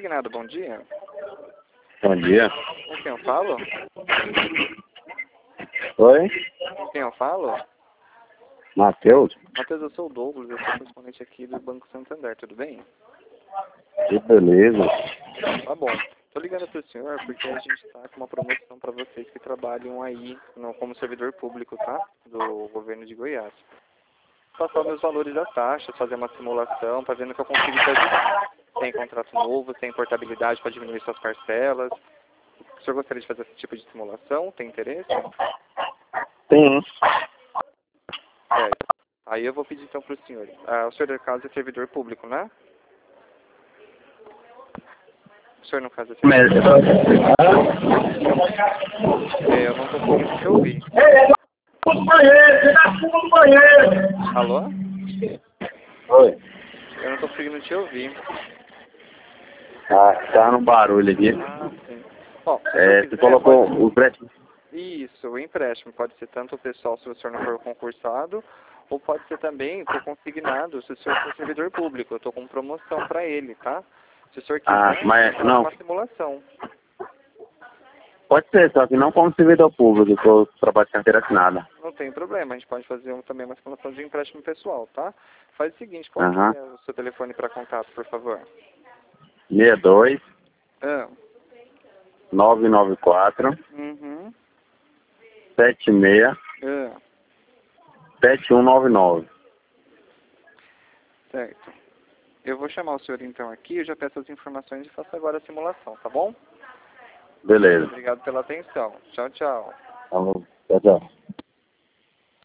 Agnado, bom dia. Bom dia. Com quem eu falo? Oi? Com quem eu falo? Matheus? Matheus, eu sou o Douglas, eu sou correspondente aqui do Banco Santander, tudo bem? Que beleza. Tá bom. Tô ligando pro senhor porque a gente tá com uma promoção para vocês que trabalham aí como servidor público, tá? Do governo de Goiás. Passar meus valores das taxas, fazer uma simulação, para ver no que eu consigo te ajudar. Tem contrato novo, tem portabilidade para diminuir suas parcelas. O senhor gostaria de fazer esse tipo de simulação? Tem interesse? Tem. Certo. Aí eu vou pedir então pro senhor. O senhor, no caso, é servidor público, né? O senhor, no caso, é servidor público? Eu não estou conseguindo te ouvir. Alô? Oi. Eu não estou conseguindo te ouvir. Ah, tá no barulho aqui. Ah, sim. Bom, se o senhor Você quiser, colocou pode... o prédio. Isso, o empréstimo. Pode ser tanto o pessoal se o senhor não for concursado, ou pode ser também por consignado se o senhor for servidor público. Eu estou com promoção para ele, tá? Se o senhor quiser, Mas faz não. uma simulação. Pode ser, só que não como servidor público, que eu trabalho de carteira assinada. Não tem problema, a gente pode fazer também uma simulação de empréstimo pessoal, tá? Faz o seguinte, qual que é o seu telefone para contato, por favor? 62 Ah. 994 Uhum. 76 Ah. 7199. Certo. Eu vou chamar o senhor então aqui, eu já peço as informações e faço agora a simulação, tá bom? Beleza. Obrigado pela atenção. Tchau, tchau. Então, tchau, tchau.